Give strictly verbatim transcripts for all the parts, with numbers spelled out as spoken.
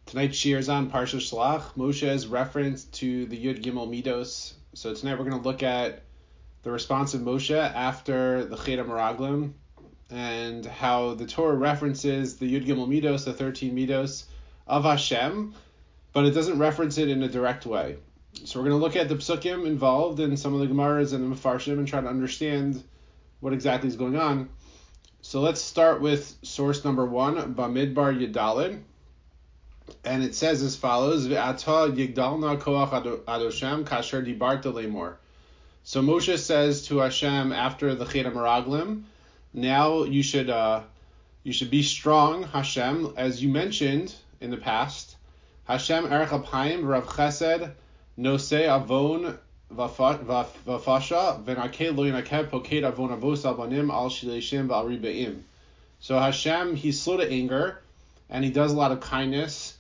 Tonight's shir is on Parsha Shlach, Moshe's reference to the Yud Gimel Midos. So tonight we're going to look at the response of Moshe after the Chet HaMeraglim and how the Torah references the Yud Gimel Midos, the thirteen Midos of Hashem, but it doesn't reference it in a direct way. So we're going to look at the psukim involved in some of the Gemaras and the Mefarshim and try to understand what exactly is going on. So let's start with source number one, Bamidbar Yedalid. And it says as follows, Ve'ata yigdalna koach ad Hashem kasher dibarta lemor. So Moshe says to Hashem after the Chet HaMeraglim, now you should uh, you should be strong, Hashem, as you mentioned in the past. Hashem erech apayim v'rav chesed nosei avon v'fasha v'nakeh lo yinakeh poked avon avos al banim al shileshim v'al ribeim. So Hashem, he's slow to anger, and he does a lot of kindness.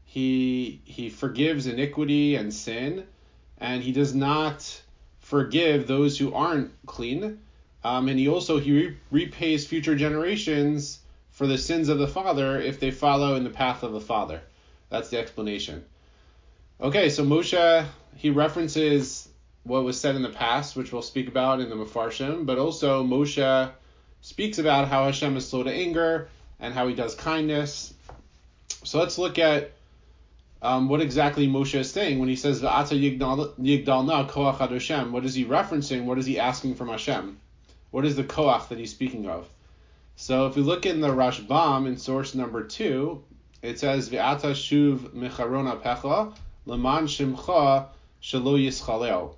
He he forgives iniquity and sin, and he does not forgive those who aren't clean. Um, and he also he re- repays future generations for the sins of the father if they follow in the path of the father. That's the explanation. Okay, so Moshe, he references what was said in the past, which we'll speak about in the Mefarshim, but also Moshe speaks about how Hashem is slow to anger and how he does kindness. So let's look at um, what exactly Moshe is saying when he says V'ata yigdalna koach ad Hashem. What is he referencing? What is he asking from Hashem? What is the koach that he's speaking of? So if we look in the Rashbam in source number two, it says V'ata shuv mecharon apecha leman shimcha shelo yischalel.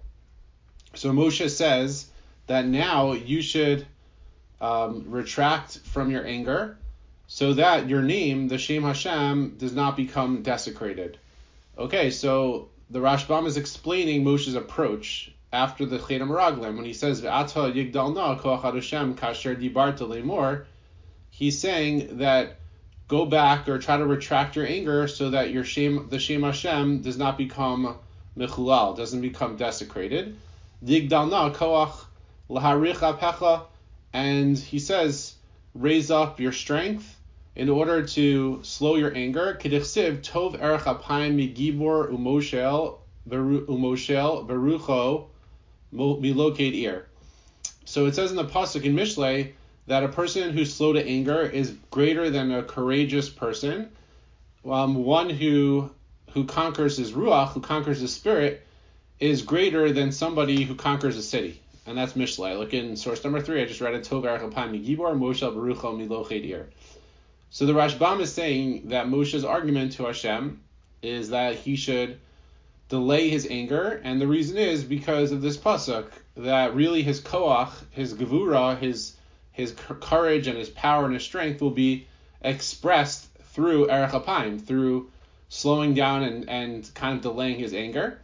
So Moshe says that now you should um, retract from your anger, so that your name, the Shem Hashem, does not become desecrated. Okay, so the Rashbam is explaining Moshe's approach after the Chet HaMeraglim. When he says, Ve'ata yigdalna koach ad Hashem kasher dibarta lemor, he's saying that go back or try to retract your anger so that your Shem, the Shem Hashem does not become mechulal, doesn't become desecrated. Yigdalna koach laharich apecha, and he says, raise up your strength in order to slow your anger. Kedichsiv tov erech apayim migibor umoshel umoshel verucho miloked ir. So it says in the pasuk in Mishlei that a person who's slow to anger is greater than a courageous person. Um, one who who conquers his ruach, who conquers his spirit, is greater than somebody who conquers a city. And that's Mishlei. Look in source number three. I just read it. Tov erech apayim migibor umoshel verucho miloked ir. So the Rashbam is saying that Moshe's argument to Hashem is that he should delay his anger, and the reason is because of this pasuk, that really his koach, his gevura, his his courage and his power and his strength will be expressed through erech apayim, through slowing down and, and kind of delaying his anger.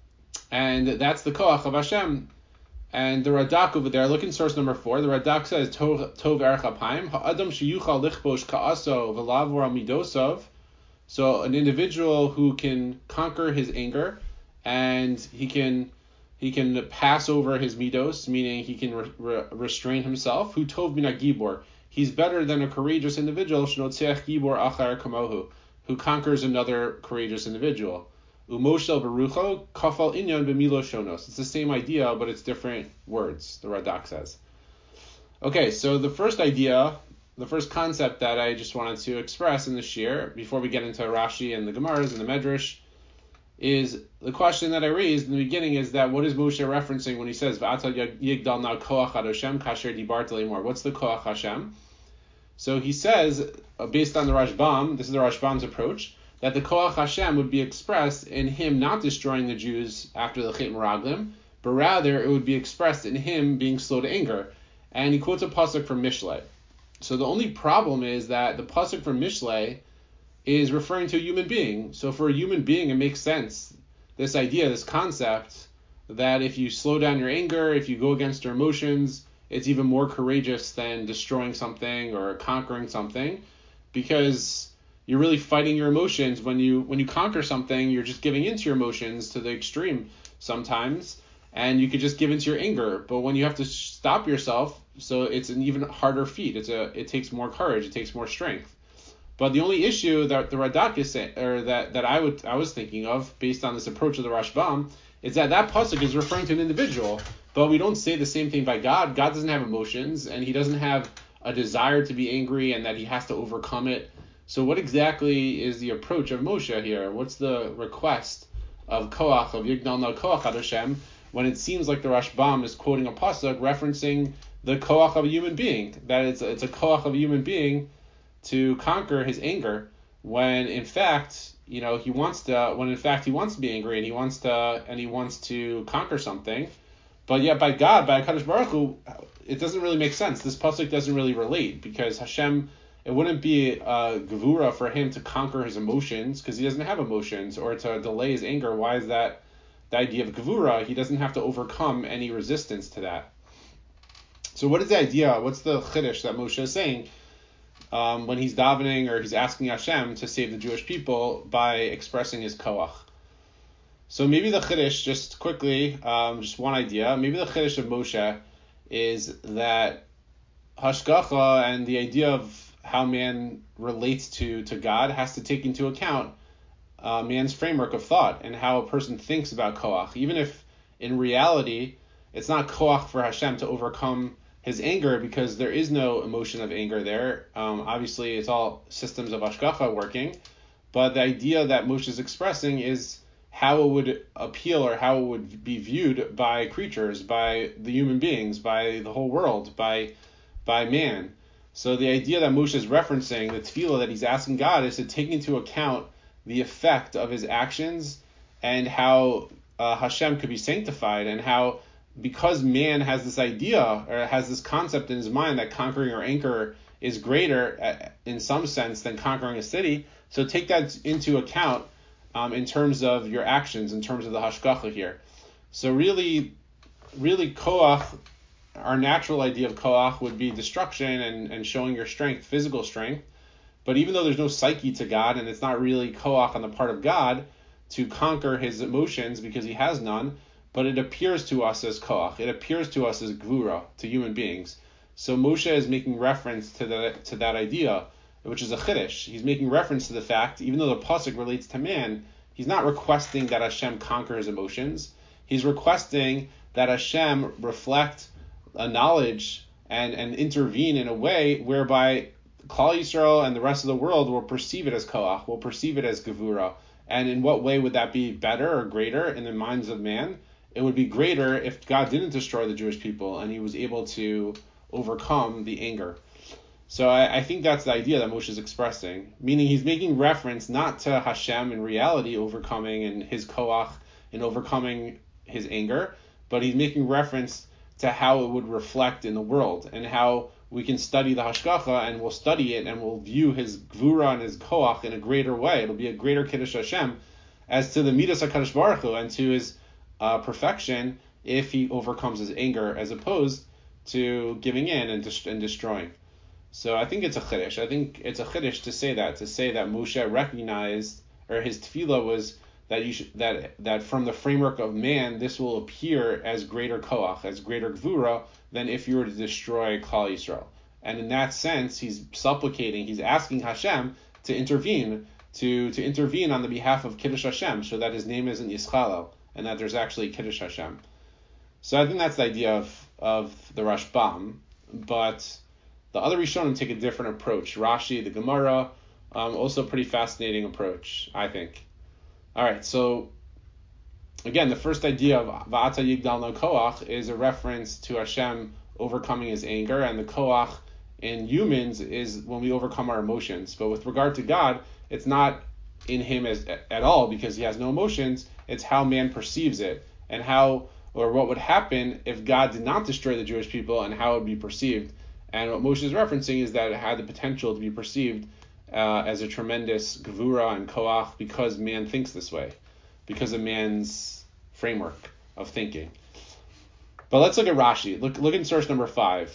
And that's the koach of Hashem. And the Radak over there, look in source number four, the Radak says, Tov erech apayim, ha'adam sheyuchal lichbosh ka'aso v'lavor al midosov. So an individual who can conquer his anger, and he can he can pass over his midos, meaning he can re- re- restrain himself, hu tov min ha'gibor. He's better than a courageous individual, shnotzeach gibor achar kamohu, who conquers another courageous individual. Umoshel berucho kafal inyan b'milo shonos. It's the same idea, but it's different words, the Radak says. Okay, so the first idea, the first concept that I just wanted to express in the shir, before we get into Rashi and the Gemaras and the Medrash, is the question that I raised in the beginning is that what is Moshe referencing when he says, V'ata yigdalna koach ad Hashem kasher dibarta lemor? What's the koach Hashem? So he says, based on the Rashbam, this is the Rashbam's approach, that the Koach Hashem would be expressed in him not destroying the Jews after the Chet HaMeraglim, but rather it would be expressed in him being slow to anger. And he quotes a pasuk from Mishlei. So the only problem is that the pasuk from Mishlei is referring to a human being. So for a human being, it makes sense, this idea, this concept, that if you slow down your anger, if you go against your emotions, it's even more courageous than destroying something or conquering something, because you're really fighting your emotions. When you when you conquer something, you're just giving into your emotions to the extreme sometimes, and you could just give into your anger. But when you have to stop yourself, so it's an even harder feat. It's a it takes more courage. It takes more strength. But the only issue that the Radak is saying, or that, that I would I was thinking of based on this approach of the Rashbam, is that that pasuk is referring to an individual, but we don't say the same thing by God. God doesn't have emotions, and he doesn't have a desire to be angry, and that he has to overcome it. So what exactly is the approach of Moshe here? What's the request of Koach, of Yigdal na Koach ad Hashem, when it seems like the Rashbam is quoting a pasuk referencing the Koach of a human being, that it's, it's a Koach of a human being to conquer his anger, when in fact, you know, he wants to, when in fact he wants to be angry, and he wants to, and he wants to conquer something, but yet by God, by Kadosh Baruch Hu, it doesn't really make sense. This pasuk doesn't really relate, because Hashem, it wouldn't be a gevura for him to conquer his emotions, because he doesn't have emotions, or to delay his anger. Why is that the idea of gevura? He doesn't have to overcome any resistance to that. So what is the idea? What's the chiddush that Moshe is saying um, when he's davening, or he's asking Hashem to save the Jewish people by expressing his koach? So maybe the chiddush, just quickly, um, just one idea, maybe the chiddush of Moshe is that hashgacha and the idea of how man relates to, to God has to take into account uh, man's framework of thought and how a person thinks about koach. Even if in reality it's not koach for Hashem to overcome his anger, because there is no emotion of anger there. Um, obviously, it's all systems of hashgacha working, but the idea that Moshe is expressing is how it would appeal, or how it would be viewed by creatures, by the human beings, by the whole world, by by man. So the idea that Moshe is referencing, the tefillah that he's asking God, is to take into account the effect of his actions, and how uh, Hashem could be sanctified, and how, because man has this idea, or has this concept in his mind that conquering or anger is greater uh, in some sense than conquering a city, so take that into account um, in terms of your actions, in terms of the hashgacha here. So really, really koach, our natural idea of koach would be destruction and, and showing your strength, physical strength. But even though there's no psyche to God, and it's not really koach on the part of God to conquer his emotions because he has none, but it appears to us as koach. It appears to us as gvura, to human beings. So Moshe is making reference to that, to that idea, which is a chiddush. He's making reference to the fact, even though the pasuk relates to man, he's not requesting that Hashem conquer his emotions. He's requesting that Hashem reflect a knowledge and, and intervene in a way whereby Klal Yisrael and the rest of the world will perceive it as koach, will perceive it as gevura. And in what way would that be better or greater in the minds of man? It would be greater if God didn't destroy the Jewish people and he was able to overcome the anger. So I, I think that's the idea that Moshe is expressing, meaning he's making reference not to Hashem in reality overcoming and his koach and overcoming his anger, but he's making reference to how it would reflect in the world, and how we can study the hashgacha, and we'll study it, and we'll view his gvura and his koach in a greater way. It'll be a greater kiddush Hashem as to the midas HaKadosh Baruch Hu, and to his uh, perfection if he overcomes his anger, as opposed to giving in and, dest- and destroying. So I think it's a chiddush. I think it's a chiddush to say that, to say that Moshe recognized, or his tefillah was that you should, that that from the framework of man, this will appear as greater koach, as greater gvura, than if you were to destroy Klal Yisrael. And in that sense, he's supplicating, he's asking Hashem to intervene, to to intervene on the behalf of Kiddush Hashem, so that his name isn't Yischalel, and that there's actually Kiddush Hashem. So I think that's the idea of, of the Rashbam, but the other Rishonim take a different approach. Rashi, the Gemara, um, also a pretty fascinating approach, I think. All right, so again, the first idea of Va'ata Yigdal no Koach is a reference to Hashem overcoming his anger, and the Koach in humans is when we overcome our emotions. But with regard to God, it's not in him as at all, because he has no emotions. It's how man perceives it, and how, or what would happen if God did not destroy the Jewish people, and how it would be perceived. And what Moshe is referencing is that it had the potential to be perceived Uh, as a tremendous gevura and koach, because man thinks this way, because of man's framework of thinking. But let's look at Rashi. Look, look in source number five.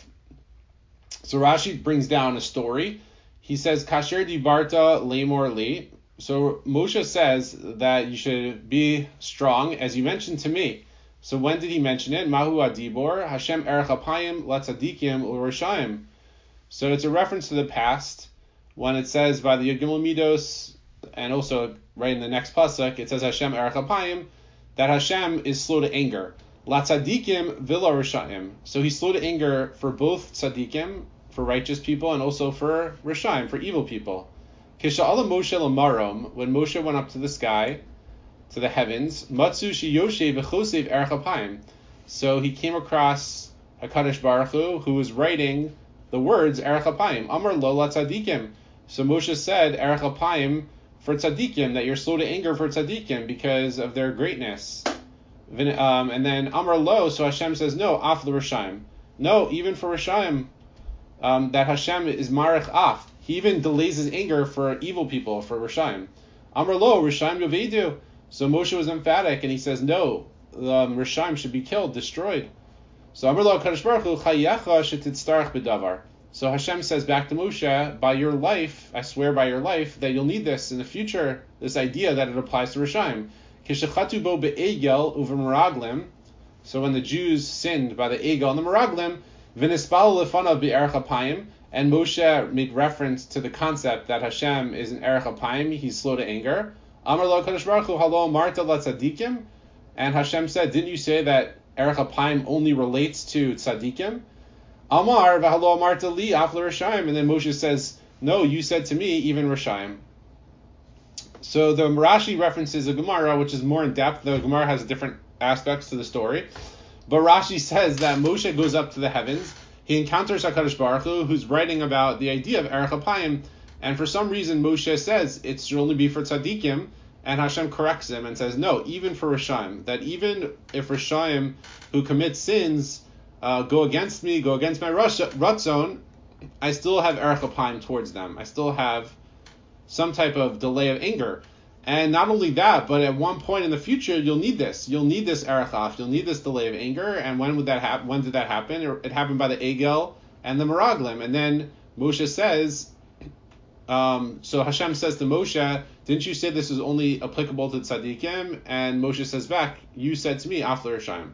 So Rashi brings down a story. He says, Kasher divarta lemor li. So Moshe says that you should be strong, as you mentioned to me. So when did he mention it? Mahu adibor, Hashem erech apayim latzadikim ulrishayim. So it's a reference to the past, when it says by the Yud Gimel Midos, and also right in the next pasuk, it says Hashem Erech Apayim, that Hashem is slow to anger. La tzadikim v'la rishayim. So he's slow to anger for both tzadikim, for righteous people, and also for rishayim, for evil people. Kisha'ala Moshe l'marom, when Moshe went up to the sky, to the heavens, matzu sheyoshe v'chosev Erech Apayim. So he came across HaKadosh Baruch Hu, who was writing the words Erech Apayim, Amar lo la tzadikim. So Moshe said Erech Apayim for tzadikim, that you're slow to anger for tzadikim because of their greatness. Um, and then Amar lo, so Hashem says no, af l'rishayim. No, even for Rishayim, um, that Hashem is marech af. He even delays his anger for evil people, for Rishayim. Amar lo, Rishayim yovedu. So Moshe was emphatic, and he says no, um, Rishayim should be killed, destroyed. So Amar lo HaKadosh Baruch Hu, chayecha shetitztarach b'davar. So Hashem says back to Moshe, by your life, I swear by your life, that you'll need this in the future, this idea that it applies to Rishayim. Kishachatu bo be'egel u'v'meraglim. So when the Jews sinned by the egel and the meraglim, v'nispalu lefanav be'erech apayim, and Moshe made reference to the concept that Hashem is an erech apayim, he's slow to anger. Amar lo kadosh baruch hu halo marta latzadikim, and Hashem said, didn't you say that erech apayim only relates to tzadikim? Amar v'halo marta li af l'rishayim, and then Moshe says, no, you said to me even Rishayim. So the Rashi references a Gemara, which is more in depth. The Gemara has different aspects to the story. But Rashi says that Moshe goes up to the heavens. He encounters HaKadosh Baruch Hu, who's writing about the idea of Erech Apayim. And for some reason, Moshe says it should only be for tzaddikim. And Hashem corrects him and says, no, even for Rishayim. That even if Rishayim who commit sins uh, go against me, go against my Ratzon, I still have Erech Apayim towards them. I still have some type of delay of anger. And not only that, but at one point in the future, you'll need this. You'll need this erechaf. You'll need this delay of anger. And when would that happen? When did that happen? It happened by the egel and the meraglim. And then Moshe says, um, so Hashem says to Moshe, didn't you say this is only applicable to tzaddikim? And Moshe says back, you said to me, af l'rishayim.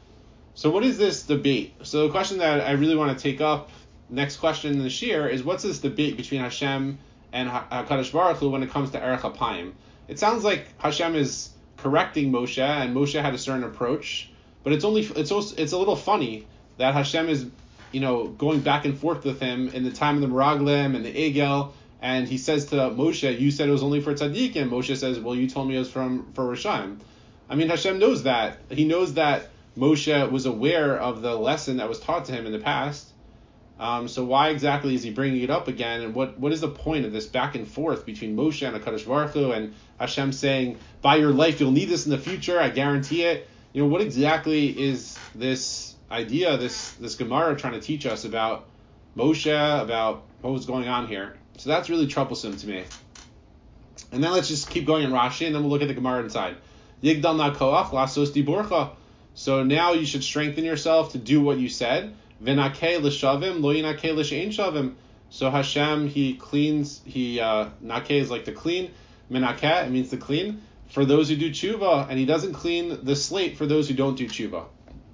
So what is this debate? So the question that I really want to take up, next question in the shir, is what's this debate between Hashem and HaKadosh Baruch Hu when it comes to Erech Apayim? It sounds like Hashem is correcting Moshe, and Moshe had a certain approach, but it's only it's also, it's a little funny that Hashem is, you know, going back and forth with him in the time of the Meraglim and the Egel, and he says to Moshe, you said it was only for Tzaddik, and Moshe says, well, you told me it was from for Rishayim. I mean, Hashem knows that. He knows that Moshe was aware of the lesson that was taught to him in the past. Um, so why exactly is he bringing it up again, and what, what is the point of this back and forth between Moshe and HaKadosh Baruch Hu, and Hashem saying, by your life you'll need this in the future, I guarantee it. You know, what exactly is this idea, this this Gemara trying to teach us about Moshe, about what was going on here? So that's really troublesome to me. And then let's just keep going in Rashi, and then we'll look at the Gemara inside. Yigdal na koach lasos diburcha. So now you should strengthen yourself to do what you said. V'nakeh l'shavim lo yinakeh l'she'ein shavim. So Hashem, he cleans, he, uh, nakeh is like to clean. Menakeh, it means to clean, for those who do tshuva, and he doesn't clean the slate for those who don't do tshuva.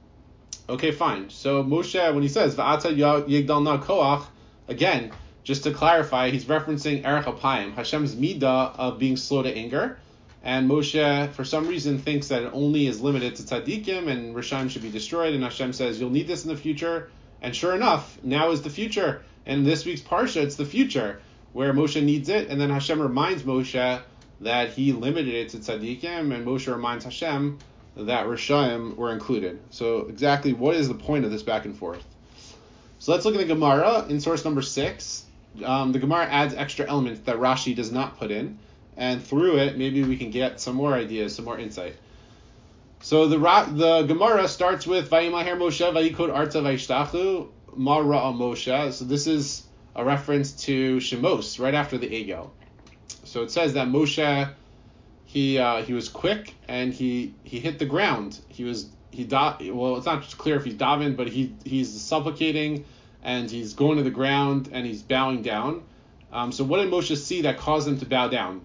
Okay, fine. So Moshe, when he says, V'ata yigdal na koach, again, just to clarify, he's referencing Erech Apayim, Hashem's midah of being slow to anger. And Moshe, for some reason, thinks that it only is limited to tzaddikim, and Rishayim should be destroyed. And Hashem says, you'll need this in the future. And sure enough, now is the future. And this week's Parsha, it's the future, where Moshe needs it. And then Hashem reminds Moshe that he limited it to tzaddikim, and Moshe reminds Hashem that Rishayim were included. So exactly what is the point of this back and forth? So let's look at the Gemara in source number six. Um, the Gemara adds extra elements that Rashi does not put in. And through it, maybe we can get some more ideas, some more insight. So the the Gemara starts with Vayimaher Moshe Vayikod Arta Vayishtachu Ma Ra'a Moshe. So this is a reference to Shemos, right after the Egel. So it says that Moshe, he uh, he was quick and he he hit the ground. He was he da- well, it's not clear if he's daven, but he he's supplicating and he's going to the ground and he's bowing down. Um, so what did Moshe see that caused him to bow down?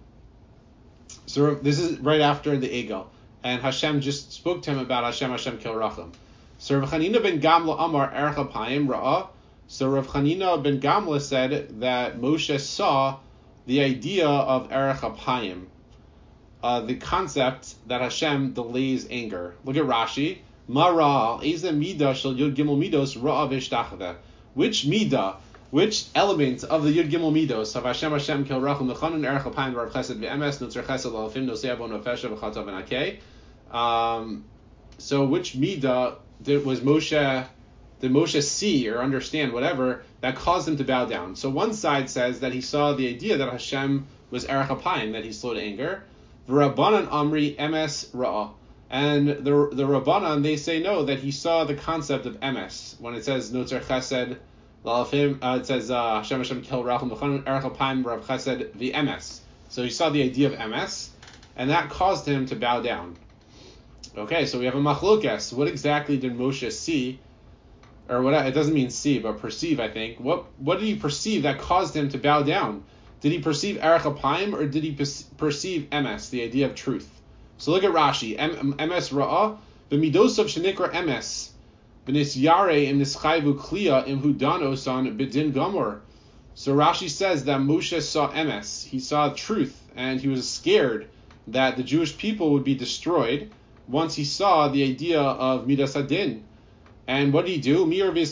So this is right after the Egel, and Hashem just spoke to him about Hashem Hashem Kil Racham. So Rav Chanina ben Gamla Amar Erech Apayim Ra'a So Rav Chanina ben Gamla said that Moshe saw the idea of Erech Apayim, uh, the concept that Hashem delays anger. Look at Rashi. Mara Eze Mida Shel Yud Gimel Midos Ra'a V'Shtachave. Which Mida, which element of the Yud Gimel Midos of Hashem Hashem Kel Rachum Mechanon Erech Apayim V'Rav Chesed V'Emes Nutzer Chesed L'Alfim Nosei Abo Nofesha V'Chatav V'Nakei. Um, so which Mida did, was Moshe? Did Moshe see or understand whatever that caused him to bow down? So one side says that he saw the idea that Hashem was Erech Apayim, that he's slow to anger. V'Rabbanan Amri Emes Ra'a. And the the Rabbanan, they say no, that he saw the concept of Emes. When it says Notzer Chesed L'Alfim, uh, it says uh, Hashem Hashem Kel Rachum Mechanon Erech Apayim Rav Chesed V'Emes. So he saw the idea of Emes, and that caused him to bow down. Okay, so we have a machlokes. What exactly did Moshe see? Or what? It doesn't mean see, but perceive, I think. What what did he perceive that caused him to bow down? Did he perceive Erech Apayim, or did he perceive Emes, the idea of truth? So look at Rashi. Emes Ra'ah, B'midosav shenikra Emes, B'nisyare im nischayvu kliya im hudan osan b'din gamor. So Rashi says that Moshe saw Emes, he saw truth, and he was scared that the Jewish people would be destroyed once he saw the idea of Midas Hadin. And what did he do? So the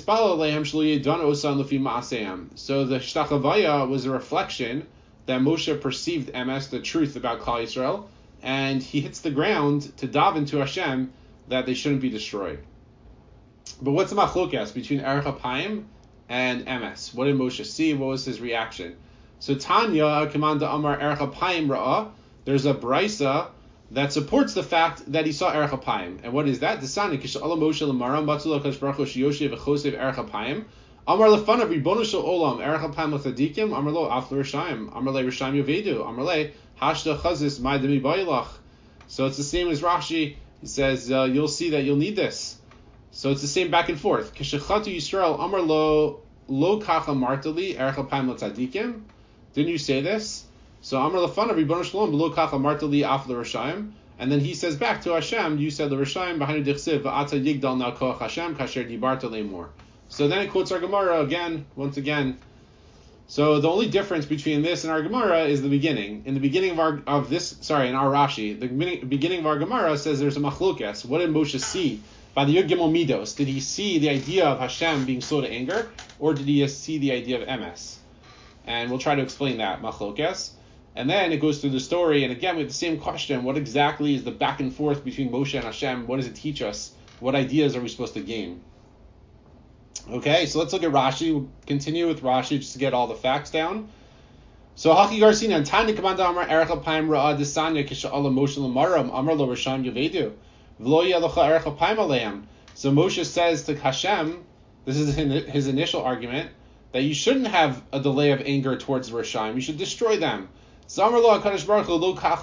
Shtachavaya was a reflection that Moshe perceived Emes, the truth about Klal Yisrael, and he hits the ground to daven to Hashem that they shouldn't be destroyed. But what's the machlokas between Erech Apayim and Emes? What did Moshe see? What was his reaction? So Tanya, Kamanda Amar Erech Apayim Ra'ah, there's a brisa that supports the fact that he saw Erech Apayim. And what is that? Desani kishala Moshe l'mara matzula kadosh baruch hu sheyoshev v'chosev Erech Apayim. Amar lefanav ribono shel olam Erech Apayim l'tzadikim. Amar lo af l'rishayim. Amar le rishayim yovedu. Amar le hashda chazis ma'ademi ba'ilach. So it's the same as Rashi. He says uh, you'll see that you'll need this. So it's the same back and forth. Kishachatu Yisrael Amar lo lo kacha martali Erech Apayim l'tzadikim. Didn't you say this? So Amar Lefanav Ribono Shalom B'lo Kacha Marta Li Af L'Rishayim, and then he says back to Hashem, you said L'Rishayim B'Hainu Dichsiv V'Ata Yigdal Na Koach Hashem Kasher Dibarta Le'mor. So then it quotes our Gemara again, once again. So the only difference between this and our Gemara is the beginning. In the beginning of our of this, sorry, in our Rashi, the beginning, beginning of our Gemara says there's a machlokes. What did Moshe see by the Yud Gimel Midos? Did he see the idea of Hashem being slow to anger, or did he see the idea of Emes? And we'll try to explain that machlokes. And then it goes through the story, and again we have the same question: what exactly is the back and forth between Moshe and Hashem? What does it teach us? What ideas are we supposed to gain? Okay, so let's look at Rashi. We'll continue with Rashi just to get all the facts down. So Haki Garsina and Tanya Kamanda Amar Erech Apayim Ra'a Desanya Kisha'ala Moshe L'Maram Amar Lo Rishayim Yovedu V'Lo Yalocha Erech Apayim Aleim. So Moshe says to Hashem, this is his initial argument, that you shouldn't have a delay of anger towards the Rishayim. You should destroy them. So Hashem says to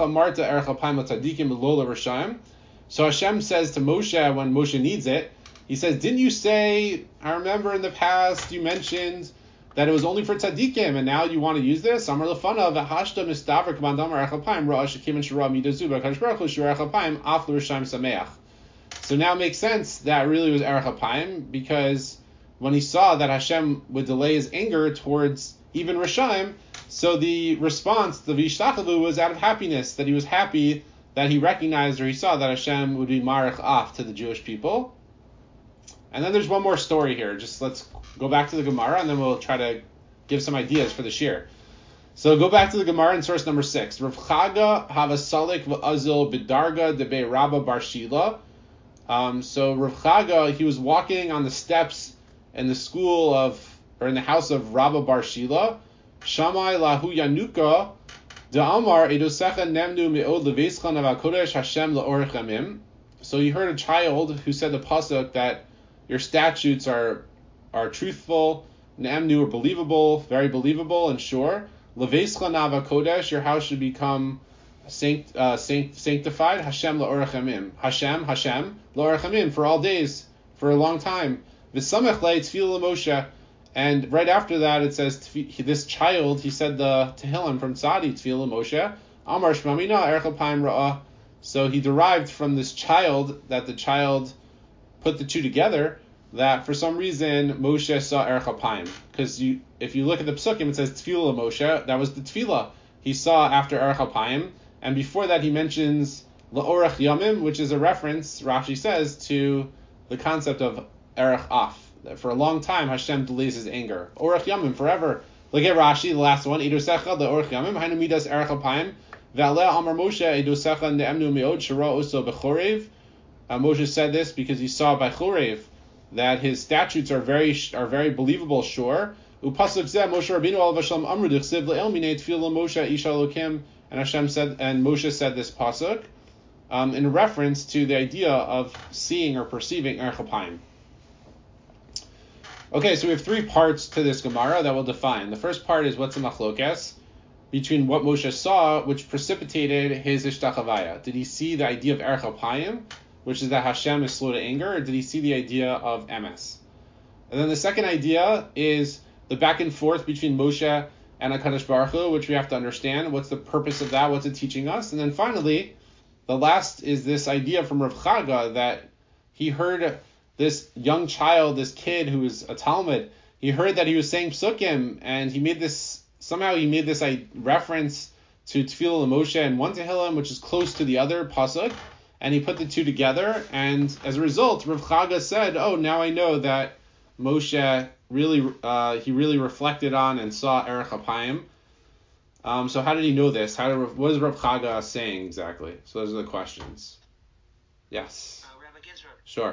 Moshe when Moshe needs it, he says, didn't you say, I remember in the past you mentioned that it was only for tzaddikim, and now you want to use this? So now it makes sense that really was Erech Apayim, because when he saw that Hashem would delay his anger towards even Rishayim, so the response, the Vishtachelu, was out of happiness, that he was happy that he recognized or he saw that Hashem would be marich off to the Jewish people. And then there's one more story here. Just let's go back to the Gemara, and then we'll try to give some ideas for the shir. So go back to the Gemara in source number six. Rav Chaga havasalik v'azil b'darga debe Rabba bar Shila. Um, so Rav Chaga, he was walking on the steps in the school of, or in the house of Rabba bar Shila. Shamai lahu yanuka da'amar edosecha nemnu me'od leveschan avakodesh Hashem la'orech amim. So you heard a child who said the pasuk that your statutes are are truthful, nemnu are believable, very believable and sure. Leveschan avakodesh, your house should become sanct, uh, sanct, sanctified. Hashem la'orech amim. Hashem, Hashem la'orech amim, for all days, for a long time. V'samech le tefillah Moshe. And right after that, it says, this child, he said the Tehillim from Tzadi, Tefillah Moshe, Amar Shmamina Erech Apayim Ra'ah. So he derived from this child, that the child put the two together, that for some reason Moshe saw Erech HaPayim. Because you, if you look at the Psukim, it says Tefillah Moshe. That was the Tefillah he saw after Erech HaPayim. And before that, he mentions La'orech Yamim, which is a reference, Rashi says, to the concept of Erech Af. That for a long time, Hashem delays his anger. Orech Yamim, forever. Look at Rashi, the last one. Idosecha La'orech Yamim, Hainu Midas Erech HaPayim, Ve'aleh Amar Moshe, Idosecha Ne'emnu Me'od, Shara Oso Bechorev. Uh, Moshe said this because he saw by Chorev that his statutes are very are very believable, sure. Upasuk Zeh, Moshe Rabbeinu Alav Hashem Amru Dichsiv Le'el Minei Tefillah Moshe Isha Elokim. And Hashem said, and Moshe said this pasuk um, in reference to the idea of seeing or perceiving Erech HaPayim. Okay, so we have three parts to this Gemara that we'll define. The first part is what's a machlokes between what Moshe saw, which precipitated his ishtachavaya. Did he see the idea of Erech HaPayim, which is that Hashem is slow to anger, or did he see the idea of emes? And then the second idea is the back and forth between Moshe and HaKadosh Baruch Hu, which we have to understand. What's the purpose of that? What's it teaching us? And then finally, the last is this idea from Rav Chaga that he heard this young child, this kid who was a Talmud, he heard that he was saying Psukim, and he made this, somehow he made this I, reference to Tefillah Moshe in one Tehillim, which is close to the other pasuk, and he put the two together, and as a result, Rav Chaga said, oh, now I know that Moshe really, uh, he really reflected on and saw Erech HaPayim. Um, so how did he know this? How did, what is Rav Chaga saying exactly? So those are the questions. Yes. Uh, Rabbi Ginsburg. Sure.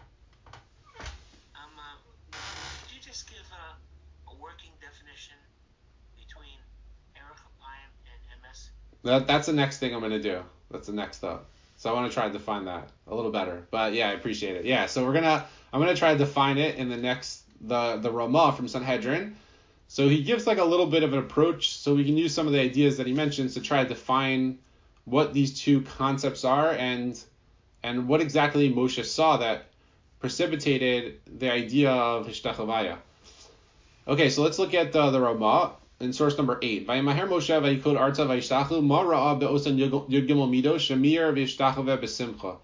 Um, uh, could you just give uh, a working definition between Erech HaPayim and emes? That that's the next thing I'm going to do. That's the next step. So I want to try to define that a little better. But yeah, I appreciate it. Yeah, so we're gonna I'm gonna try to define it in the next the the Ramah from Sanhedrin. So he gives like a little bit of an approach, so we can use some of the ideas that he mentions to try to define what these two concepts are and and what exactly Moshe saw that precipitated the idea of Hishtachavaya. Okay, so let's look at the, the Ramah in source number eight. Vayamaher Moshe vayikod arta vayishtachu ma ra'a be'osan yud gimel mido shamir v'yishtachave b'simcha.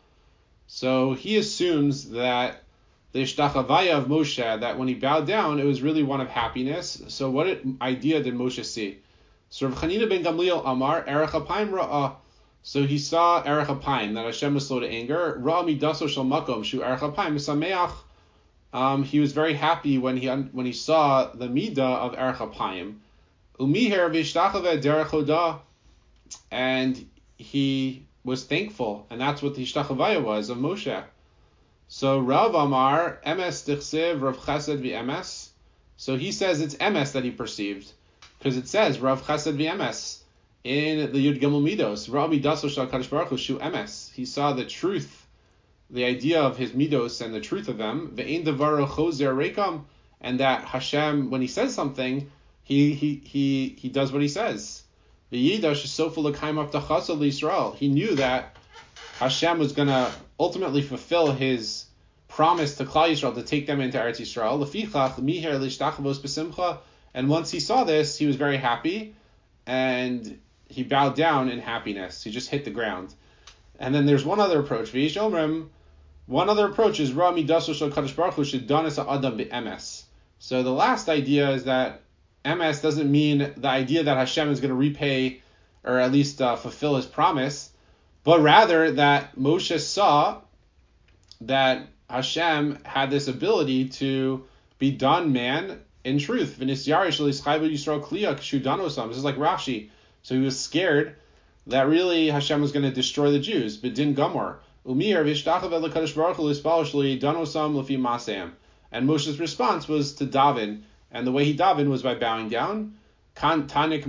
So he assumes that the Ishtachavaya of Moshe, that when he bowed down, it was really one of happiness. So what it, idea did Moshe see? So Rav Chanina ben Gamliel Amar, Erech HaPayim Ra'ah. So he saw Erech HaPayim, that Hashem was slow to anger. Ra'ah midaso shel makom, shu Erech HaPayim sameach. Um, he was very happy when he when he saw the midah of Erech HaPayim. Umiher v'ishtachave derech hodah. And he was thankful, and that's what the Ishtachavaya was of Moshe. So Rav Amar, emes tichsev Rav Chesed v'emes. So he says it's emes that he perceived, because it says Rav Chesed v'emes in the Yud Gimel Midos. Rav midaso shel Kadosh Baruch Hu shu emes. He saw the truth, the idea of his midos and the truth of them. Ve'ein davaro chozer rekam, and that Hashem, when he says something, he he he he does what he says. V'yidash sofu l'kaim avtachasa l'Yisrael. He knew that Hashem was going to ultimately fulfill his promise to Klal Yisrael to take them into Eretz Yisrael. Lefichach miher lishtachavos b'simcha. And once he saw this, he was very happy, and he bowed down in happiness. He just hit the ground. And then there's one other approach. V'yish omrim. One other approach is Ra midaso shel Kadosh Baruch Hu shedanis ha'adam be'emes. So the last idea is that emes doesn't mean the idea that Hashem is going to repay or at least uh, fulfill his promise, but rather that Moshe saw that Hashem had this ability to be done man in truth. This is like Rashi. So he was scared that really Hashem was going to destroy the Jews. B'din gamor. And Moshe's response was to daven, and the way he davened was by bowing down. So that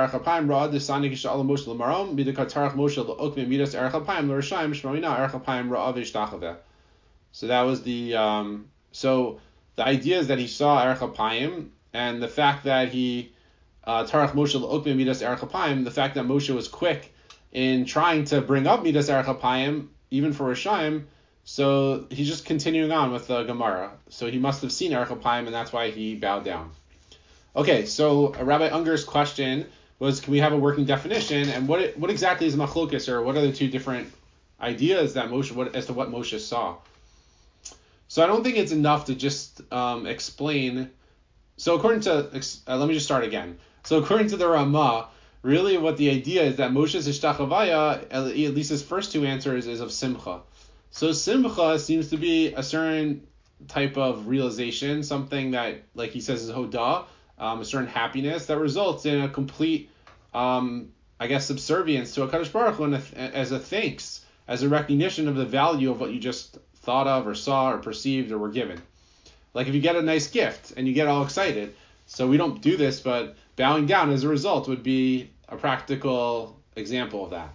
was the um, so the idea is that he saw Erech HaPayim, and the fact that he uh, Tarach Moshe l'okmei midas Erech HaPayim, the fact that Moshe was quick in trying to bring up midas Erech HaPayim, even for Rishayim. So he's just continuing on with the Gemara. So he must have seen Erech HaPayim, and that's why he bowed down. Okay, so uh, Rabbi Unger's question was, can we have a working definition, and what what exactly is machlokes, or what are the two different ideas that Moshe, what, as to what Moshe saw? So I don't think it's enough to just um, explain. So according to, uh, let me just start again. So according to the Ramah, really what the idea is that Moshe's Ishtachavaya, at least his first two answers, is of Simcha. So Simcha seems to be a certain type of realization, something that, like he says, is Hodah, um, a certain happiness that results in a complete, um, I guess, subservience to HaKadosh Baruch Hu as a thanks, as a recognition of the value of what you just thought of or saw or perceived or were given. Like if you get a nice gift and you get all excited. So we don't do this, but bowing down as a result would be a practical example of that.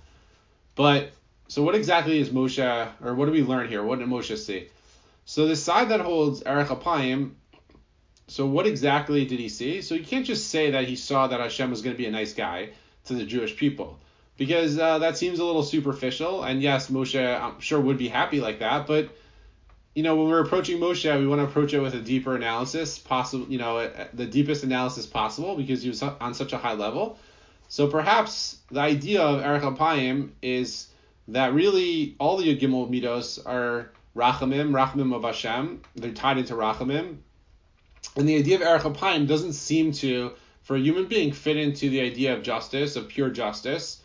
But so what exactly is Moshe, or what do we learn here? What did Moshe see? So the side that holds Erech Apayim, so what exactly did he see? So you can't just say that he saw that Hashem was going to be a nice guy to the Jewish people, because uh, that seems a little superficial. And yes, Moshe, I'm sure, would be happy like that, but you know, when we're approaching Moshe, we want to approach it with a deeper analysis, possible, you know, the deepest analysis possible, because he was on such a high level. So perhaps the idea of Erech Apayim is that really all the Yud Gimel Midos are Rachamim, Rachamim of Hashem. They're tied into Rachamim. And the idea of Erech Apayim doesn't seem to, for a human being, fit into the idea of justice, of pure justice,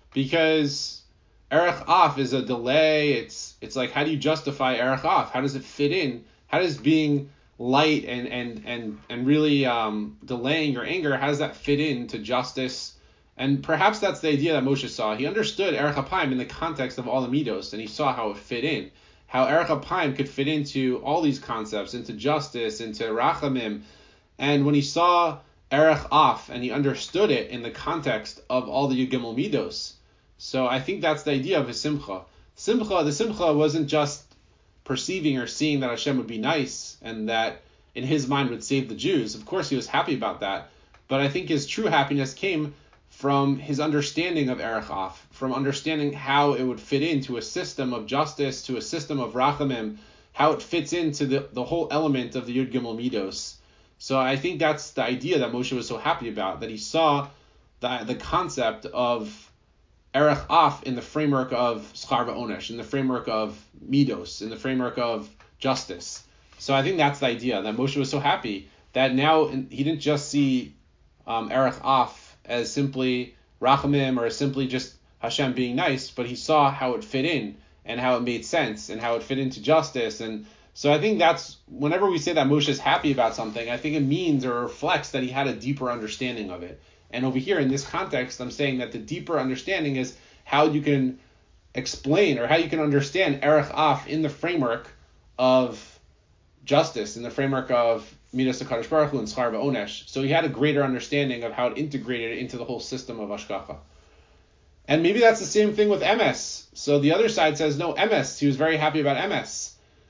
because Erech Af is a delay. It's it's like, how do you justify Erech Af? How does it fit in? How does being light and and and and really um, delaying your anger, how does that fit into justice? And perhaps that's the idea that Moshe saw. He understood Erech Apayim in the context of all the midos, and he saw how it fit in, how Erech Apayim could fit into all these concepts, into justice, into Rachamim. And when he saw Erech Af and he understood it in the context of all the Yud Gimel midos, so I think that's the idea of his Simcha. Simcha, the Simcha wasn't just perceiving or seeing that Hashem would be nice and that in his mind would save the Jews. Of course, he was happy about that. But I think his true happiness came from his understanding of Erech Af, from understanding how it would fit into a system of justice, to a system of Rachamim, how it fits into the, the whole element of the Yud Gimel Midos. So I think that's the idea that Moshe was so happy about, that he saw the, the concept of Erech Af in the framework of Schar V'Onesh, in the framework of Midos, in the framework of justice. So I think that's the idea, that Moshe was so happy that now he didn't just see um, Erech Af as simply Rachamim or simply just Hashem being nice, but he saw how it fit in and how it made sense and how it fit into justice. And so I think that's, whenever we say that Moshe is happy about something, I think it means or reflects that he had a deeper understanding of it. And over here in this context, I'm saying that the deeper understanding is how you can explain or how you can understand Erech Af in the framework of justice, in the framework of Midas HaKadosh Baruch Hu and Schar V'Onesh. So he had a greater understanding of how it integrated into the whole system of Hashgacha. And maybe that's the same thing with M S. So the other side says, no, M S, he was very happy about M S.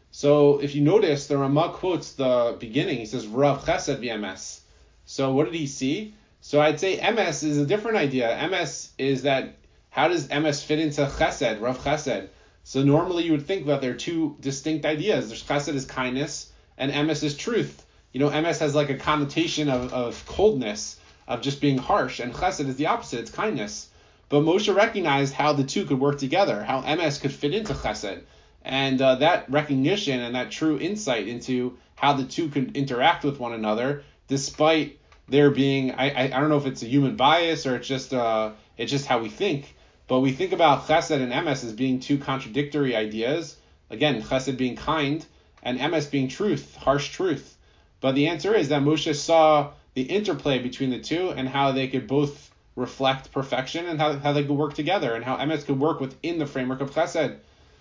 So if you notice, the Ramah quotes the beginning. He says, Rav Chesed v'M S. So what did he see? So I'd say M S is a different idea. M S is that, how does M S fit into Chesed, Rav Chesed? So normally you would think that they're two distinct ideas. There's Chesed is kindness, and M S is truth. You know, M S has like a connotation of, of coldness, of just being harsh, and Chesed is the opposite, it's kindness. But Moshe recognized how the two could work together, how M S could fit into Chesed. And uh, that recognition and that true insight into how the two could interact with one another, despite there being, I, I, I don't know if it's a human bias or it's just uh it's just how we think, but we think about Chesed and M S as being two contradictory ideas. Again, Chesed being kind and M S being truth, harsh truth. But the answer is that Moshe saw the interplay between the two and how they could both reflect perfection and how, how they could work together and how M S could work within the framework of Chesed.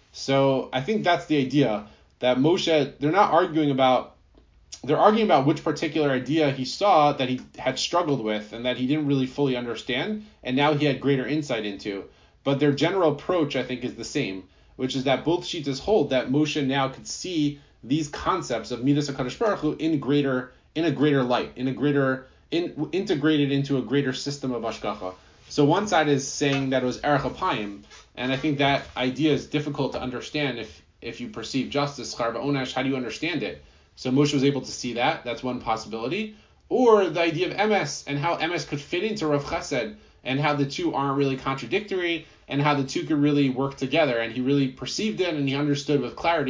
So I think that's the idea, that Moshe, they're not arguing about, they're arguing about which particular idea he saw that he had struggled with and that he didn't really fully understand, and now he had greater insight into. But their general approach, I think, is the same, which is that both Shittas hold that Moshe now could see these concepts of Midas HaKadosh Baruch Hu in greater, in a greater light, in a greater, in, integrated into a greater system of Hashgacha. So one side is saying that it was Erech Apayim, and I think that idea is difficult to understand if, if you perceive justice, Schar V'Onesh, how do you understand it? So Moshe was able to see that, that's one possibility. Or the idea of M S, and how M S could fit into Rav Chesed, and how the two aren't really contradictory, and how the two could really work together, and he really perceived it, and he understood with clarity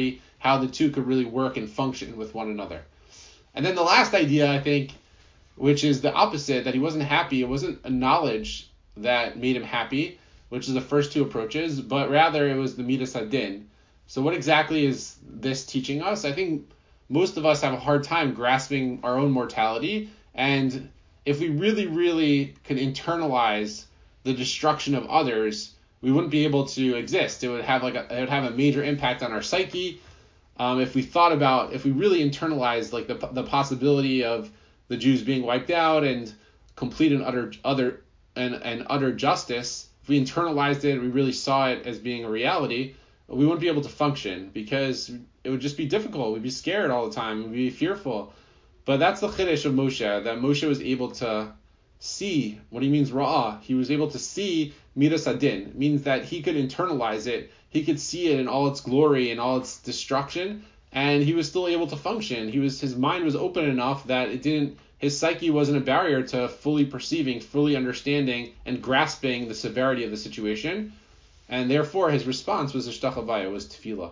how the two could really work and function with one another. And then the last idea, I think, which is the opposite, that he wasn't happy. It wasn't a knowledge that made him happy, which is the first two approaches, but rather it was the Midas Hadin. So what exactly is this teaching us? I think most of us have a hard time grasping our own mortality, and if we really, really could internalize the destruction of others, we wouldn't be able to exist. It would have like a, it would have a major impact on our psyche. Um, if we thought about, if we really internalized like the the possibility of the Jews being wiped out and complete and utter other and, and utter justice, if we internalized it, we really saw it as being a reality, we wouldn't be able to function because it would just be difficult. We'd be scared all the time. We'd be fearful. But that's the chiddush of Moshe, that Moshe was able to see what he means ra'ah. He was able to see midas hadin. It means that he could internalize it. He could see it in all its glory and all its destruction, and he was still able to function. He was his mind was open enough that it didn't his psyche wasn't a barrier to fully perceiving, fully understanding, and grasping the severity of the situation. And therefore his response was ishtachavaya, was tefillah.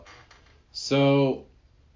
So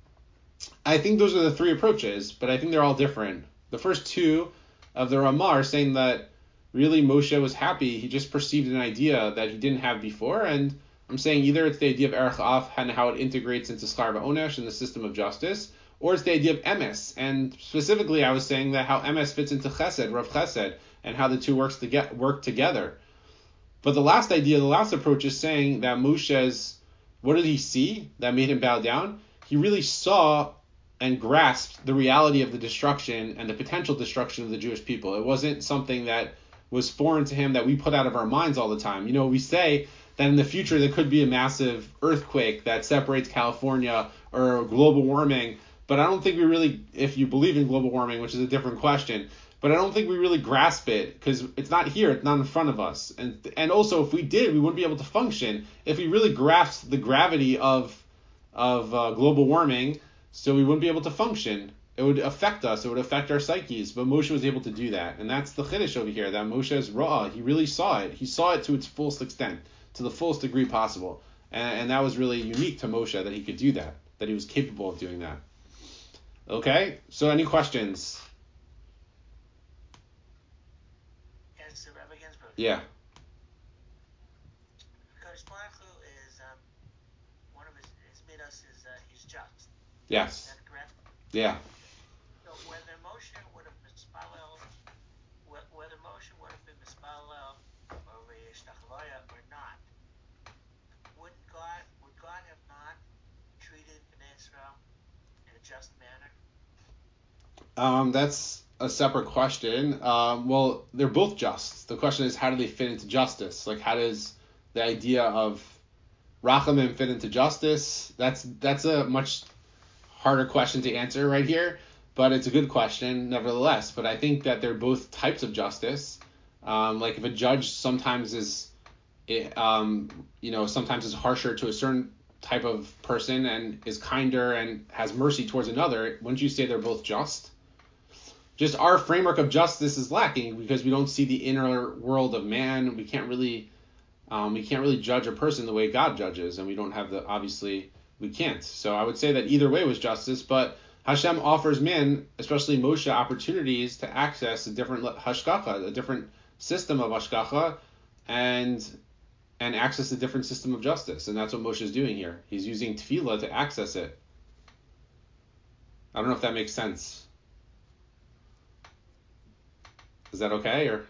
I think those are the three approaches, but I think they're all different. The first two of the Ramah are saying that really Moshe was happy. He just perceived an idea that he didn't have before, and I'm saying either it's the idea of Erech Af and how it integrates into Schar Va'onesh and the system of justice, or it's the idea of Emes. And specifically, I was saying that how Emes fits into Chesed, Rav Chesed, and how the two works to get, work together. But the last idea, the last approach is saying that Moshe's, what did he see that made him bow down? He really saw and grasped the reality of the destruction and the potential destruction of the Jewish people. It wasn't something that was foreign to him that we put out of our minds all the time. You know, we say that in the future there could be a massive earthquake that separates California or global warming, but I don't think we really, if you believe in global warming, which is a different question, but I don't think we really grasp it because it's not here, it's not in front of us. And and also if we did, we wouldn't be able to function. If we really grasped the gravity of of uh, global warming, so we wouldn't be able to function. It would affect us. It would affect our psyches. But Moshe was able to do that. And that's the chiddush over here, that Moshe is ra'ah. He really saw it. He saw it to its fullest extent, to the fullest degree possible. And, and that was really unique to Moshe, that he could do that, that he was capable of doing that. Okay? So any questions? Yes, Rabbi Ginsburg. Yeah. Because Baruch Hu is, um, one of his, his midas is uh, he's just. Yes. Is that correct? Yeah. So whether Moshe would have mispalel, whether Moshe would have been mispalel or Ishtachavaya or not, would God would God have not treated Bnei Israel in a just manner? Um, that's a separate question. Um, well, they're both just. The question is, how do they fit into justice? Like, how does the idea of Rachamim fit into justice? That's that's a much harder question to answer right here, but it's a good question nevertheless. But I think that they're both types of justice. Um, like if a judge sometimes is, um, you know, sometimes is harsher to a certain type of person and is kinder and has mercy towards another, wouldn't you say they're both just? Just our framework of justice is lacking because we don't see the inner world of man. We can't really, um, we can't really judge a person the way God judges, and we don't have the obviously. We can't. So I would say that either way was justice, but Hashem offers man, especially Moshe, opportunities to access a different hashgacha, a different system of hashgacha, and and access a different system of justice. And that's what Moshe is doing here. He's using tefillah to access it. I don't know if that makes sense. Is that okay? Or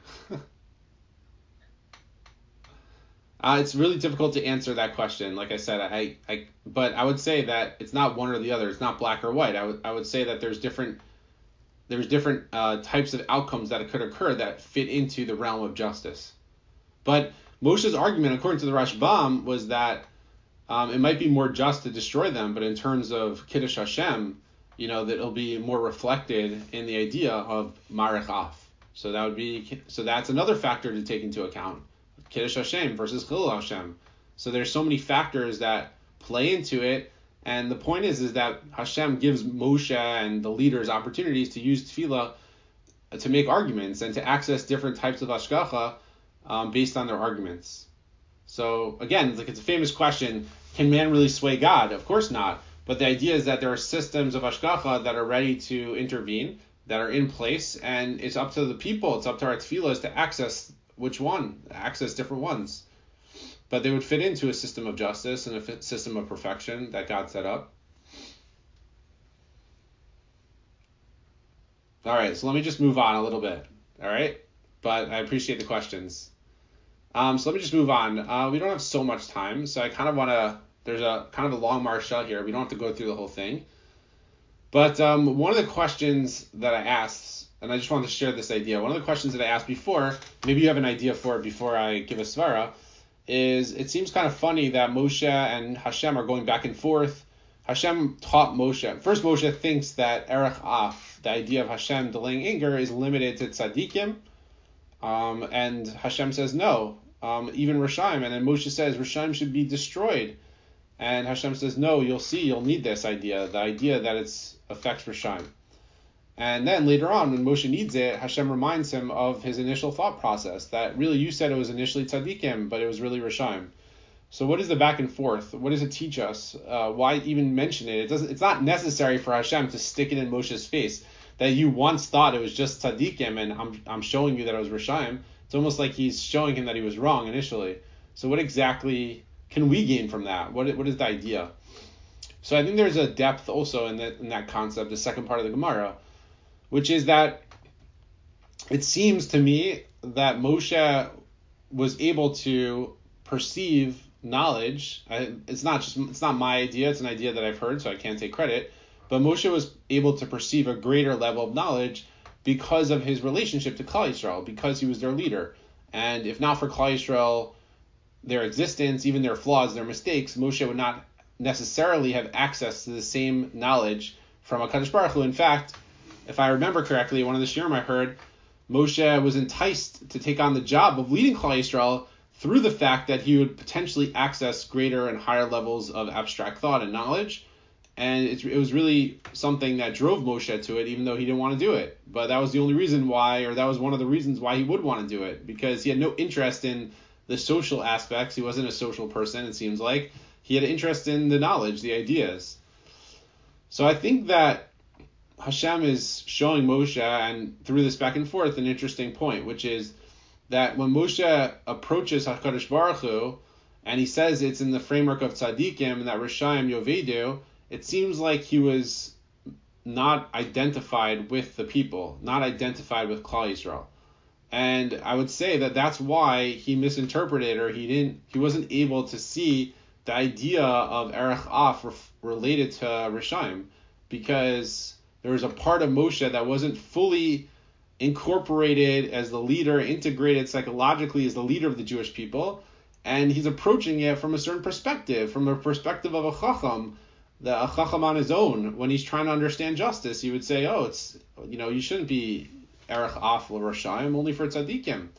Uh, it's really difficult to answer that question. Like I said, I, I, but I would say that it's not one or the other. It's not black or white. I would, I would say that there's different, there's different uh, types of outcomes that could occur that fit into the realm of justice. But Moshe's argument, according to the Rashbam, was that um, it might be more just to destroy them, but in terms of Kiddush Hashem, you know, that it'll be more reflected in the idea of Marech Af. So that would be, so that's another factor to take into account. Kiddush Hashem versus Chilul Hashem. So there's so many factors that play into it, and the point is is that Hashem gives Moshe and the leaders opportunities to use tefillah to make arguments and to access different types of hashgacha um, based on their arguments. So again, like it's a famous question: can man really sway God? Of course not. But the idea is that there are systems of hashgacha that are ready to intervene, that are in place, and it's up to the people, it's up to our tefillos to access which one, access different ones. But they would fit into a system of justice and a system of perfection that God set up. All right, so let me just move on a little bit, all right? But I appreciate the questions. Um, so let me just move on. Uh, we don't have so much time, so I kind of want to, there's a kind of a long marshal here. We don't have to go through the whole thing. But um, one of the questions that I asked, and I just wanted to share this idea, one of the questions that I asked before, maybe you have an idea for it before I give a svara, is it seems kind of funny that Moshe and Hashem are going back and forth. Hashem taught Moshe. First, Moshe thinks that Erech Af, the idea of Hashem delaying anger, is limited to tzaddikim. Um, and Hashem says no, um, even Rishaim. And then Moshe says Rishaim should be destroyed. And Hashem says no, you'll see, you'll need this idea, the idea that it affects Rishaim. And then later on, when Moshe needs it, Hashem reminds him of his initial thought process, that really you said it was initially tzaddikim, but it was really Rishaim. So what is the back and forth? What does it teach us? Uh, why even mention it? It doesn't. It's not necessary for Hashem to stick it in Moshe's face that you once thought it was just tzaddikim, and I'm I'm showing you that it was Rishaim. It's almost like he's showing him that he was wrong initially. So what exactly can we gain from that? What what is the idea? So I think there's a depth also in that in that concept, the second part of the Gemara, which is that it seems to me that Moshe was able to perceive knowledge. I, it's not just it's not my idea, it's an idea that I've heard, so I can't take credit. But Moshe was able to perceive a greater level of knowledge because of his relationship to Klal Yisrael, because he was their leader. And if not for Klal Yisrael, their existence, even their flaws, their mistakes, Moshe would not necessarily have access to the same knowledge from HaKadosh Baruch Hu. In fact, if I remember correctly, one of the shiurim I heard, Moshe was enticed to take on the job of leading Klal Yisrael through the fact that he would potentially access greater and higher levels of abstract thought and knowledge. And it, it was really something that drove Moshe to it, even though he didn't want to do it. But that was the only reason why, or that was one of the reasons why he would want to do it, because he had no interest in the social aspects. He wasn't a social person, it seems like. He had an interest in the knowledge, the ideas. So I think that Hashem is showing Moshe, and through this back and forth, an interesting point, which is that when Moshe approaches HaKadosh Baruch Hu, and he says it's in the framework of tzaddikim, and that Rishaim Yovedu, it seems like he was not identified with the people, not identified with Klal Yisrael. And I would say that that's why he misinterpreted, or he didn't, he wasn't able to see the idea of Erech Af related to Rishaim, because there was a part of Moshe that wasn't fully incorporated as the leader, integrated psychologically as the leader of the Jewish people, and he's approaching it from a certain perspective, from a perspective of a chacham, the a chacham on his own. When he's trying to understand justice, he would say, oh, it's, you know, you shouldn't be Erech Af l'Rashaim, only for tzaddikim.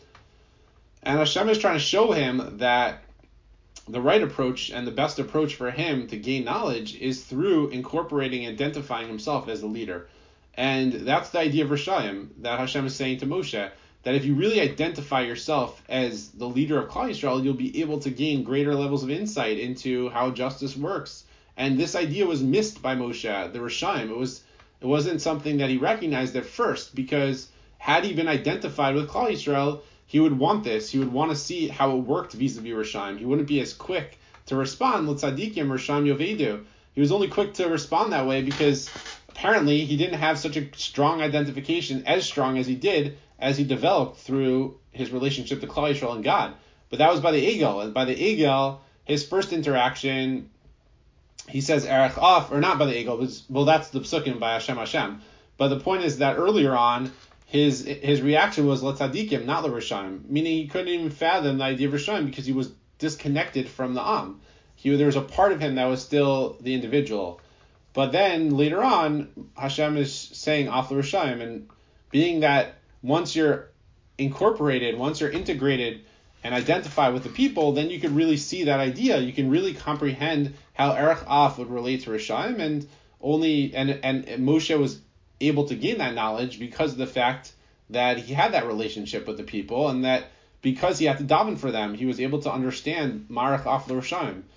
And Hashem is trying to show him that the right approach and the best approach for him to gain knowledge is through incorporating, identifying himself as the leader. And that's the idea of Rishaim that Hashem is saying to Moshe, that if you really identify yourself as the leader of Klal Yisrael, you'll be able to gain greater levels of insight into how justice works. And this idea was missed by Moshe, the Rishaim. It was, it wasn't something that he recognized at first, because had he been identified with Klal Yisrael, he would want this. He would want to see how it worked vis-a-vis Rishaim. He wouldn't be as quick to respond, L'tzadikim, Rishaim Yovedu. He was only quick to respond that way because apparently he didn't have such a strong identification, as strong as he did, as he developed through his relationship to Klal Yisrael and God. But that was by the Egel. And by the Egel, his first interaction, he says Erech Af, or not by the Egel, well, that's the Psukim by Hashem Hashem. But the point is that earlier on, his his reaction was L'tzadikim, not L'Rishaim, meaning he couldn't even fathom the idea of Rishaim because he was disconnected from the Am. He, there was a part of him that was still the individual. But then later on, Hashem is saying Af L'Rishaim, and being that once you're incorporated, once you're integrated and identify with the people, then you can really see that idea. You can really comprehend how Erech Af would relate to Rishaim, and only and and Moshe was able to gain that knowledge because of the fact that he had that relationship with the people, and that because he had to daven for them, he was able to understand Marach Af L'Rishaim.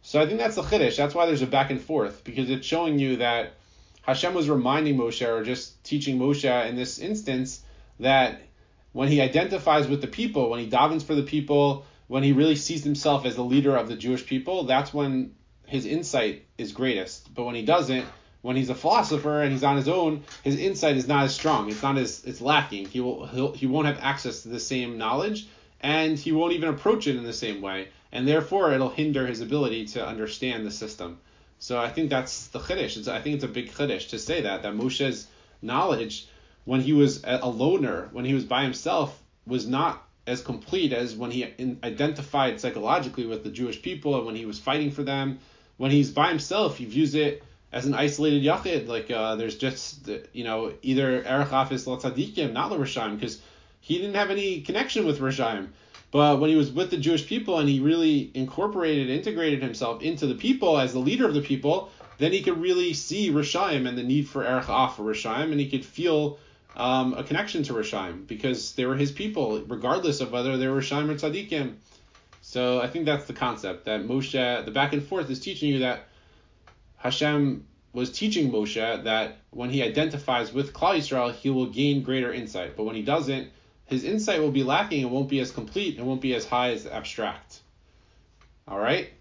So I think that's the chiddush. That's why there's a back and forth, because it's showing you that Hashem was reminding Moshe, or just teaching Moshe in this instance, that when he identifies with the people, when he davens for the people, when he really sees himself as the leader of the Jewish people, that's when his insight is greatest. But when he doesn't, when he's a philosopher and he's on his own, his insight is not as strong. It's not as it's lacking. He will he'll, he won't have access to the same knowledge, and he won't even approach it in the same way, and therefore it'll hinder his ability to understand the system. So I think that's the chiddush. It's, I think it's a big chiddush to say that that Moshe's knowledge, when he was a loner, when he was by himself, was not as complete as when he in, identified psychologically with the Jewish people, and when he was fighting for them. When he's by himself, he views it as an isolated yachid, like uh, there's just, you know, either erech afis la tzadikim, not la Rishaim, because he didn't have any connection with Rishaim. But when he was with the Jewish people and he really incorporated, integrated himself into the people as the leader of the people, then he could really see Rishaim and the need for erech af for Rishaim, and he could feel um, a connection to Rishaim, because they were his people, regardless of whether they were Rishaim or tzadikim. So I think that's the concept, that Moshe, the back and forth is teaching you that Hashem was teaching Moshe that when he identifies with Klal Yisrael, he will gain greater insight. But when he doesn't, his insight will be lacking. It won't be as complete. It won't be as high as abstract. All right?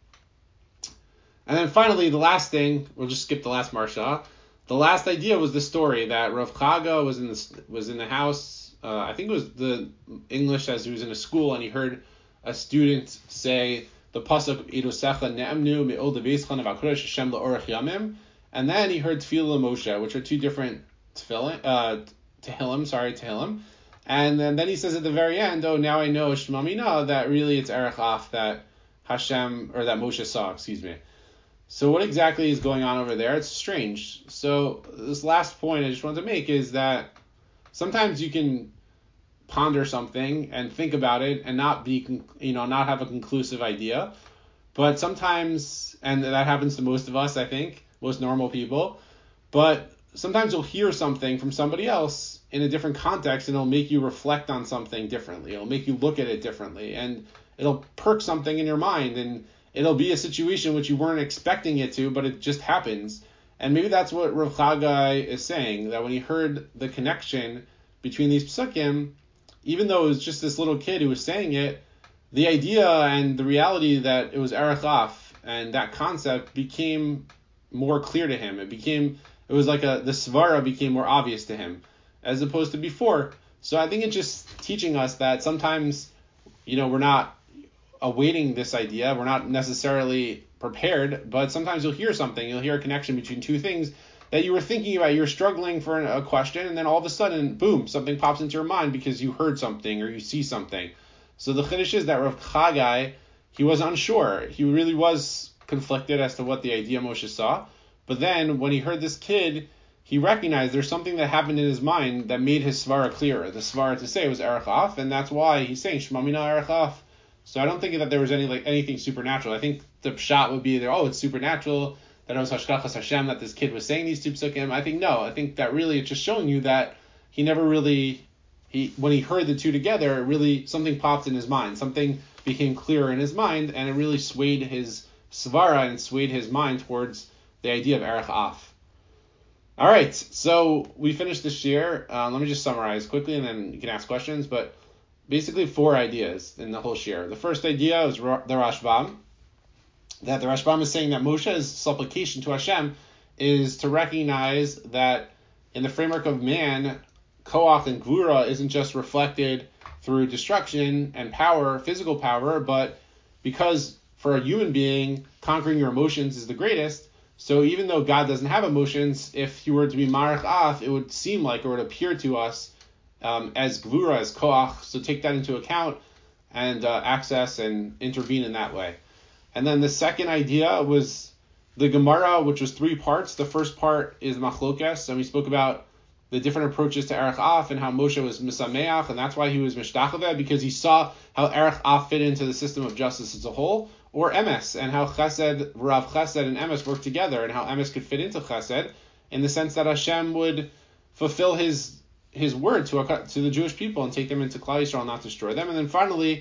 And then finally, the last thing, we'll just skip the last Marsha. The last idea was the story that Rav Chaga was in the, was in the house. Uh, I think it was the English as he was in a school, and he heard a student say the pasuk Irusecha Ne'emnu Me'ol Deveschan of HaKodesh Hashem La'orach Yamim, and then he heard Tefillah Moshe, which are two different tefillin, uh, Tehillim, sorry, Tehillim, and then, then he says at the very end, oh, now I know Shema Mina, that really it's Erech Af that Hashem, or that Moshe saw, excuse me. So what exactly is going on over there? It's strange. So this last point I just wanted to make is that sometimes you can ponder something and think about it and not be, you know, not have a conclusive idea. But sometimes, and that happens to most of us, I think, most normal people, but sometimes you'll hear something from somebody else in a different context and it'll make you reflect on something differently. It'll make you look at it differently, and it'll perk something in your mind, and it'll be a situation which you weren't expecting it to, but it just happens. And maybe that's what Rav Chagai is saying, that when he heard the connection between these psukim, even though it was just this little kid who was saying it, the idea and the reality that it was Erech Af and that concept became more clear to him. It became, it was like a, the svara became more obvious to him as opposed to before. So I think it's just teaching us that sometimes, you know, we're not awaiting this idea. We're not necessarily prepared, but sometimes you'll hear something. You'll hear a connection between two things that you were thinking about. You're struggling for a question, and then all of a sudden, boom, something pops into your mind because you heard something or you see something. So the chiddush is that Rav Chagai, he was unsure. He really was conflicted as to what the idea Moshe saw. But then when he heard this kid, he recognized there's something that happened in his mind that made his svara clearer. The svara to say was Erech Af, and that's why he's saying Shema Mina Erech Af. So I don't think that there was any like anything supernatural. I think the pshat would be there, oh, it's supernatural, that it was Hashkachas Hashem that this kid was saying these two psukim. I think no. I think that really it's just showing you that he never really, he when he heard the two together, it really something popped in his mind. Something became clearer in his mind, and it really swayed his svara and swayed his mind towards the idea of Erech Af. All right, so we finished this year. Uh, let me just summarize quickly, and then you can ask questions. But basically, four ideas in the whole shir. The first idea is the Rashbam, that the Rashbam is saying that Moshe's supplication to Hashem is to recognize that in the framework of man, koach and gvura isn't just reflected through destruction and power, physical power, but because for a human being, conquering your emotions is the greatest. So even though God doesn't have emotions, if he were to be marach af, it would seem like, or would appear to us um, as gvura, as koach. So take that into account and uh, access and intervene in that way. And then the second idea was the Gemara, which was three parts. The first part is Machlokes, and we spoke about the different approaches to Erech Af and how Moshe was Misameach, and that's why he was Mishtachaveh, because he saw how Erech Af fit into the system of justice as a whole, or Emes, and how Chesed, Rav Chesed and Emes work together, and how Emes could fit into Chesed, in the sense that Hashem would fulfill his his word to, a, to the Jewish people and take them into Klal Yisrael, not destroy them. And then finally,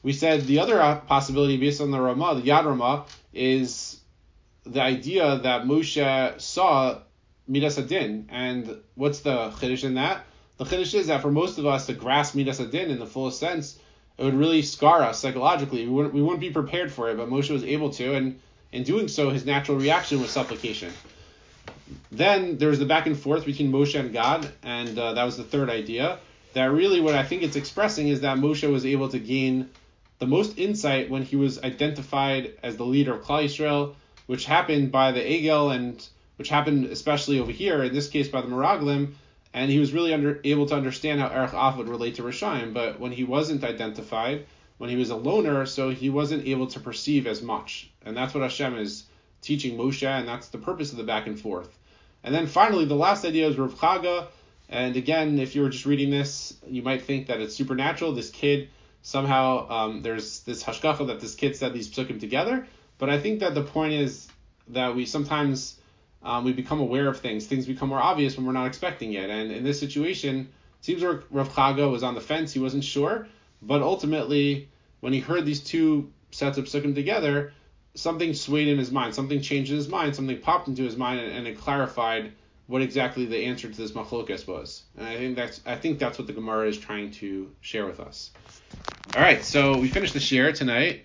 we said the other possibility based on the Ramah, the Yad Ramah, is the idea that Moshe saw Midas Hadin. And what's the chiddush in that? The chiddush is that for most of us to grasp Midas Hadin in the fullest sense, it would really scar us psychologically. We wouldn't, we wouldn't be prepared for it, but Moshe was able to, and in doing so, his natural reaction was supplication. Then there was the back and forth between Moshe and God, and uh, that was the third idea. That really what I think it's expressing is that Moshe was able to gain the most insight when he was identified as the leader of Klal Yisrael, which happened by the Egel, and which happened especially over here, in this case by the Meraglim, and he was really under, able to understand how Erech Av would relate to Rishayim. But when he wasn't identified, when he was a loner, so he wasn't able to perceive as much. And that's what Hashem is teaching Moshe, and that's the purpose of the back and forth. And then finally, the last idea is Rav Chaga. And again, if you were just reading this, you might think that it's supernatural. This kid, somehow, um, there's this hashkacha that this kid said these psukim together. But I think that the point is that we sometimes um, we become aware of things. Things become more obvious when we're not expecting it. And in this situation, it seems like Rav Chaga was on the fence. He wasn't sure. But ultimately, when he heard these two sets of psukim together, something swayed in his mind. Something changed in his mind. Something popped into his mind, and, and it clarified what exactly the answer to this machlokes was. And I think that's I think that's what the Gemara is trying to share with us. All right, so we finished the share tonight.